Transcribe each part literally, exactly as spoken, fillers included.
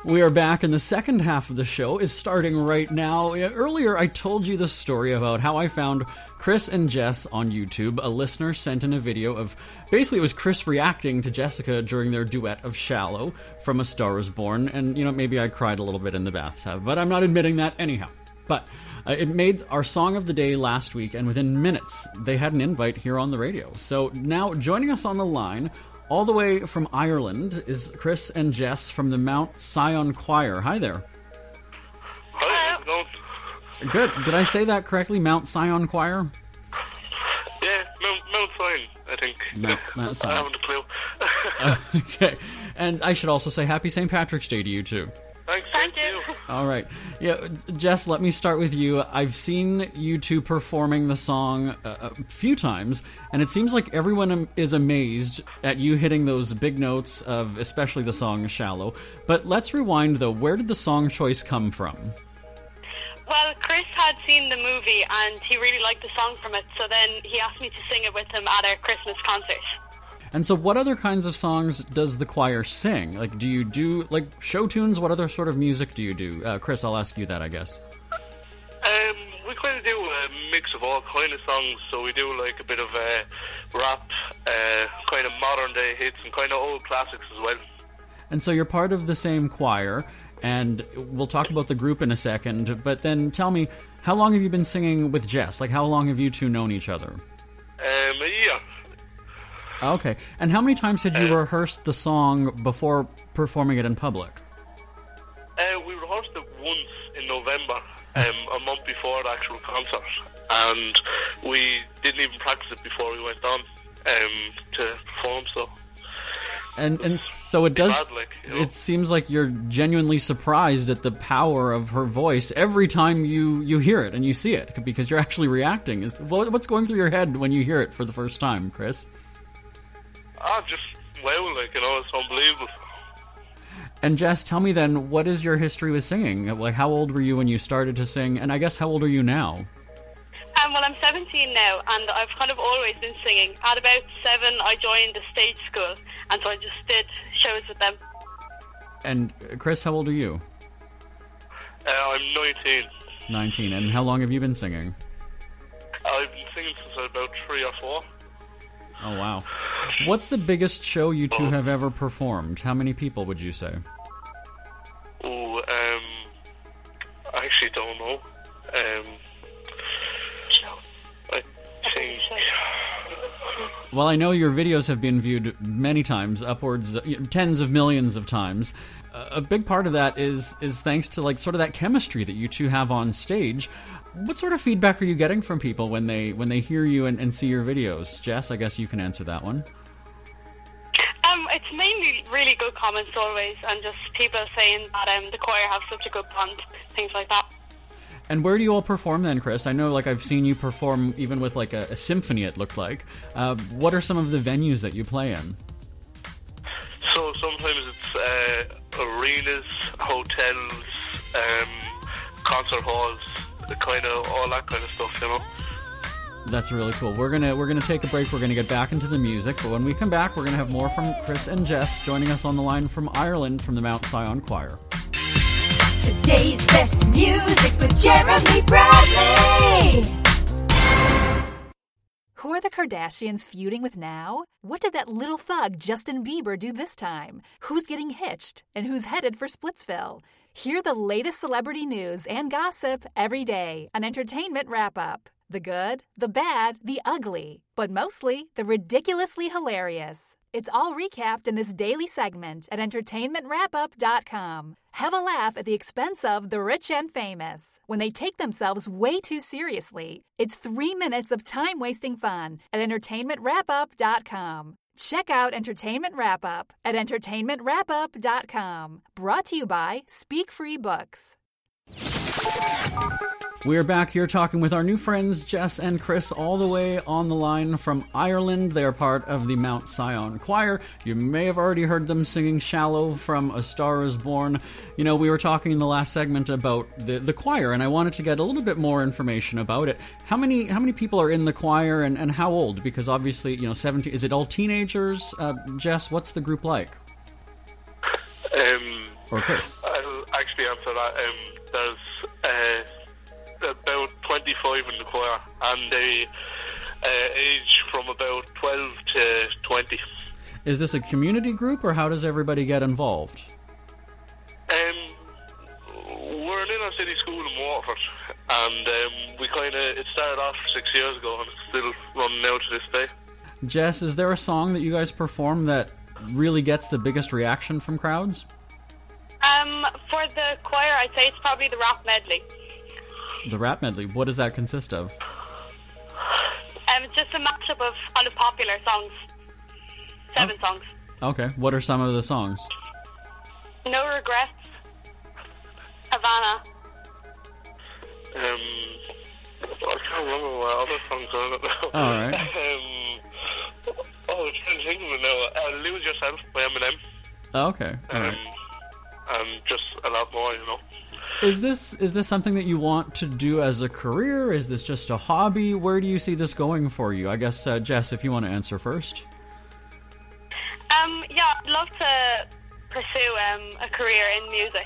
We are back, and the second half of the show is starting right now. Earlier, I told you the story about how I found Chris and Jess on YouTube. A listener sent in a video of, basically it was Chris reacting to Jessica during their duet of Shallow from A Star Is Born, and, you know, maybe I cried a little bit in the bathtub, but I'm not admitting that anyhow. But uh, it made our song of the day last week, and within minutes, they had an invite here on the radio. So now, joining us on the line, all the way from Ireland, is Chris and Jess from the Mount Sion Choir. Hi there. Hi, how's it going? Good. Did I say that correctly? Mount Sion Choir? Yeah, Mount, Mount Sion, I think. Mount, Mount Sion. I haven't a clue. uh, okay. And I should also say Happy Saint Patrick's Day to you, too. Thanks, Thank thank you. you. All right. Yeah, Jess, let me start with you. I've seen you two performing the song a, a few times, and it seems like everyone is amazed at you hitting those big notes of especially the song Shallow. But let's rewind, though. Where did the song choice come from? Well, Chris had seen the movie and he really liked the song from it, so then he asked me to sing it with him at our Christmas concert. And so what other kinds of songs does the choir sing? Like, do you do, like, show tunes? What other sort of music do you do? Uh, Chris, I'll ask you that, I guess. Um, we kind of do a mix of all kind of songs, so we do like a bit of uh, rap, uh, kind of modern day hits, and kind of old classics as well. And so you're part of the same choir, and we'll talk about the group in a second, but then tell me, how long have you been singing with Jess? Like, how long have you two known each other? Um, a year. Okay. And how many times had you Uh, rehearsed the song before performing it in public? Uh, we rehearsed it once in November, um, a month before the actual concert, and we didn't even practice it before we went on um, to perform, so... And and so it does, bad, like, you know. It seems like you're genuinely surprised at the power of her voice every time you, you hear it and you see it, because you're actually reacting. Is what, What's going through your head when you hear it for the first time, Chris? Ah, just wow, like, you know, it's unbelievable. And Jess, tell me then, what is your history with singing? Like, how old were you when you started to sing? And I guess, how old are you now? Um, well, I'm seventeen now, and I've kind of always been singing. At about seven, I joined a stage school, and so I just did shows with them. And uh, Chris, how old are you? Uh, I'm nineteen. nineteen. And how long have you been singing? I've been singing since I was about three or four. Oh, wow. What's the biggest show you two have ever performed? How many people would you say? Oh, um, I actually don't know. Um, I think... Well, I know your videos have been viewed many times, upwards, uh, tens of millions of times. Uh, a big part of that is is thanks to, like, sort of that chemistry that you two have on stage. What sort of feedback are you getting from people when they when they hear you and, and see your videos? Jess, I guess you can answer that one. Um, it's mainly really good comments always, and just people saying that um, the choir have such a good bond, things like that. And where do you all perform then, Chris? I know, like, I've seen you perform even with, like, a, a symphony, it looked like. Uh, what are some of the venues that you play in? So sometimes it's uh, arenas, hotels, um, concert halls, the kind of all that kind of stuff, you know. That's really cool. We're gonna we're gonna take a break. We're gonna get back into the music, but when we come back, we're gonna have more from Chris and Jess joining us on the line from Ireland from the Mount Sion Choir. Today's best music with Jeremy Bradley. Who are the Kardashians feuding with now? What did that little thug Justin Bieber do this time? Who's getting hitched? And who's headed for Splitsville? Hear the latest celebrity news and gossip every day on Entertainment Wrap-Up. The good, the bad, the ugly, but mostly the ridiculously hilarious. It's all recapped in this daily segment at entertainment wrap up dot com. Have a laugh at the expense of the rich and famous. When they take themselves way too seriously, it's three minutes of time-wasting fun at entertainment wrap up dot com. Check out Entertainment Wrap-Up at entertainment wrap up dot com. Brought to you by Speak Free Books. We are back here talking with our new friends Jess and Chris, all the way on the line from Ireland. They are part of the Mount Sion Choir. You may have already heard them singing Shallow from A Star Is Born. You know, we were talking in the last segment about the, the choir, and I wanted to get a little bit more information about it. How many how many people are in the choir, and, and how old? Because obviously, you know, seventeen, is it all teenagers? Uh, Jess, what's the group like? Um, or Chris? Uh, actually answer that. Um, there's uh, about twenty-five in the choir, and they uh, age from about twelve to twenty. Is this a community group, or how does everybody get involved? Um, we're an inner city school in Waterford, and um, we kind of it started off six years ago, and it's still running now to this day. Jess, is there a song that you guys perform that really gets the biggest reaction from crowds? Um, for the choir, I'd say it's probably the rap medley. The rap medley. What does that consist of? Um, it's just a mashup of kind of popular songs. Seven Oh. songs. Okay. What are some of the songs? No Regrets. Havana. Um, I can't remember what other songs are on it now. All right. um, oh, I'm trying to think of it now. Uh, Lose Yourself by Eminem. Okay. All Um, right. and just a lot more, you know. Is this is this something that you want to do as a career? Is this just a hobby? Where do you see this going for you? I guess, uh, Jess, if you want to answer first. Um, yeah, I'd love to pursue um, a career in music.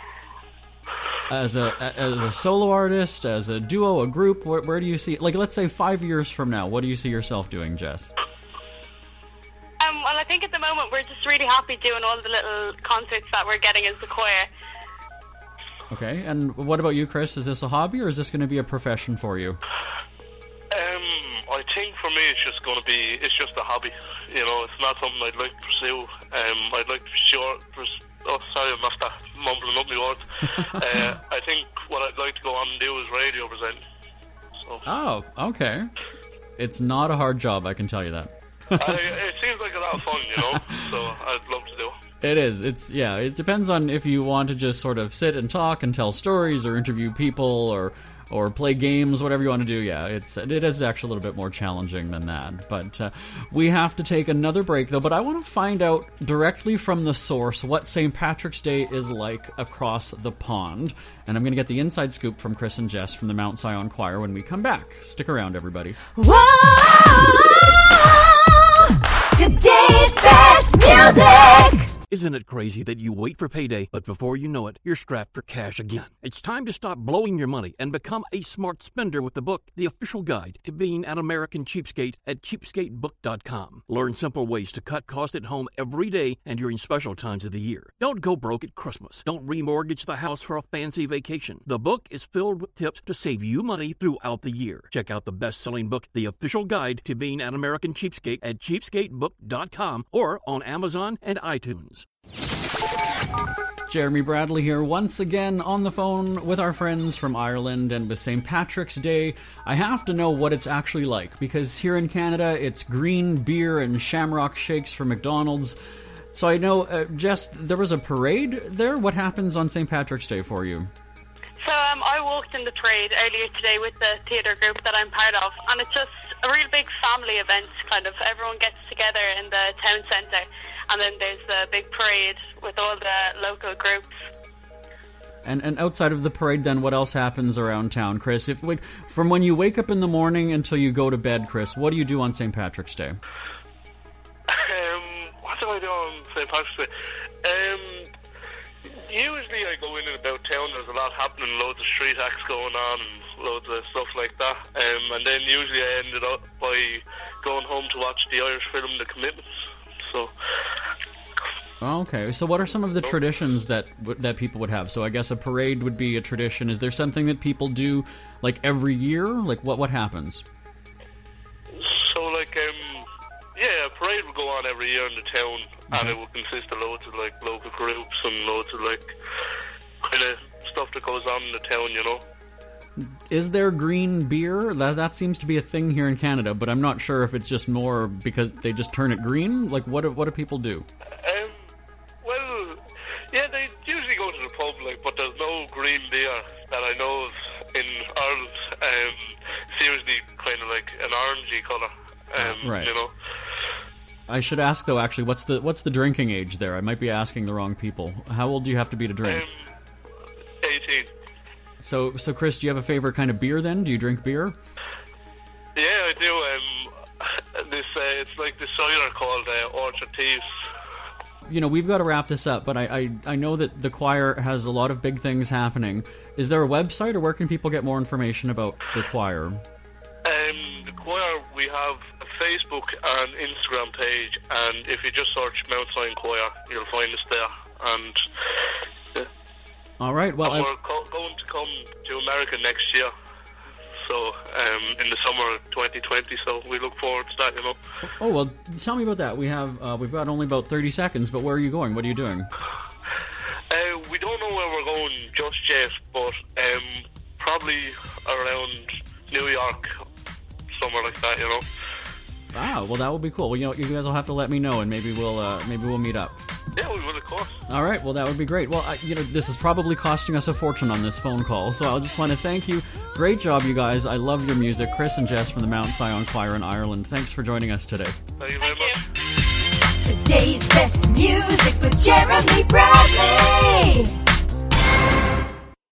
As a as a solo artist, as a duo, a group, where, where do you see, like, let's say five years from now, what do you see yourself doing, Jess? Um, well, I think at the moment we're just really happy doing all the little concerts that we're getting as the choir. Okay, and what about you, Chris? Is this a hobby, or is this going to be a profession for you? Um, I think for me it's just going to be, it's just a hobby. You know, it's not something I'd like to pursue. Um, I'd like to sure, pers- oh, sorry, I'm not that mumbling up my words. uh, I think what I'd like to go on and do is radio present. So, Oh, okay. It's not a hard job, I can tell you that. I, it seems like a lot of fun, you know, so I'd love to do it. It is. It's, yeah, it depends on if you want to just sort of sit and talk and tell stories or interview people or or play games, whatever you want to do. Yeah, it's it is actually a little bit more challenging than that. But uh, we have to take another break, though. But I want to find out directly from the source what Saint Patrick's Day is like across the pond. And I'm going to get the inside scoop from Chris and Jess from the Mount Sion Choir when we come back. Stick around, everybody. Whoa! Today's best music! Isn't it crazy that you wait for payday, but before you know it, you're strapped for cash again? It's time to stop blowing your money and become a smart spender with the book, The Official Guide to Being an American Cheapskate at cheapskate book dot com. Learn simple ways to cut costs at home every day and during special times of the year. Don't go broke at Christmas. Don't remortgage the house for a fancy vacation. The book is filled with tips to save you money throughout the year. Check out the best-selling book, The Official Guide to Being an American Cheapskate at cheapskate book dot com or on Amazon and iTunes. Jeremy Bradley here once again on the phone with our friends from Ireland, and with Saint Patrick's Day, I have to know what it's actually like, because here in Canada it's green beer and shamrock shakes from McDonald's. So I know, uh, Jess, there was a parade there. What happens on Saint Patrick's Day for you? So um, I walked in the parade earlier today with the theatre group that I'm part of, and it's just a real big family event, kind of. Everyone gets together in the town centre, and then there's the big parade with all the local groups. And and outside of the parade, then, what else happens around town, Chris? If like from when you wake up in the morning until you go to bed, Chris, what do you do on Saint Patrick's Day? Um, what do I do on Saint Patrick's Day? Um, usually I go in and about town. There's a lot happening, loads of street acts going on and loads of stuff like that. Um, and then usually I ended up by going home to watch the Irish film The Commitments. So... Okay, so what are some of the traditions that that people would have? So I guess a parade would be a tradition. Is there something that people do, like, every year? Like, what what happens? So, like, um, yeah, a parade will go on every year in the town, mm-hmm. and it will consist of loads of, like, local groups and loads of, like, kind of stuff that goes on in the town, you know? Is there green beer? That that seems to be a thing here in Canada, but I'm not sure if it's just more because they just turn it green. Like, what do, what do people do? Um, well, yeah, they usually go to the pub, like, but there's no green beer that I know of in Ireland. Um, it's usually kind of like an orangey colour, um, right. you know. I should ask, though, actually, what's the what's the drinking age there? I might be asking the wrong people. How old do you have to be to drink? Um, eighteen. So, so Chris, do you have a favorite kind of beer then? Do you drink beer? Yeah, I do. Um, this uh, it's like the cider called uh, Orchard Thieves. you know, we've got to wrap this up, but I, I, I know that the choir has a lot of big things happening. Is there a website, or where can people get more information about the choir? Um, the choir, we have a Facebook and Instagram page, and if you just search Mount Sion Choir, you'll find us there. And yeah. All right, well, and I... we're co- going to come to America next year. So, um, in the summer of twenty twenty, so we look forward to that, you know. Oh, well, tell me about that. We have, uh, we've got only about thirty seconds, but where are you going? What are you doing? Uh, we don't know where we're going just yet, but um, probably around New York, somewhere like that, you know. Ah, well, that will be cool. Well, you know, you guys will have to let me know, and maybe we'll, uh, maybe we'll meet up. Yeah, we will, of course. All right, well, that would be great. Well, I, you know, this is probably costing us a fortune on this phone call, so I just want to thank you. Great job, you guys. I love your music. Chris and Jess from the Mount Sion Choir in Ireland. Thanks for joining us today. Thank you very Thank much. you. Today's best music with Jeremy Bradley.